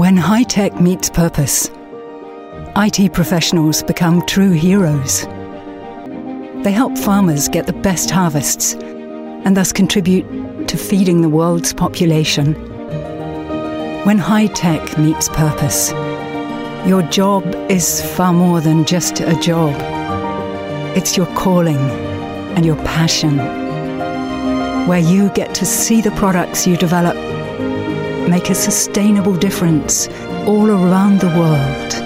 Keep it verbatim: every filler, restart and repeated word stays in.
When high-tech meets purpose, I T professionals become true heroes. They help farmers get the best harvests and thus contribute to feeding the world's population. When high-tech meets purpose, your job is far more than just a job. It's your calling and your passion, where you get to see the products you develop make a sustainable difference all around the world.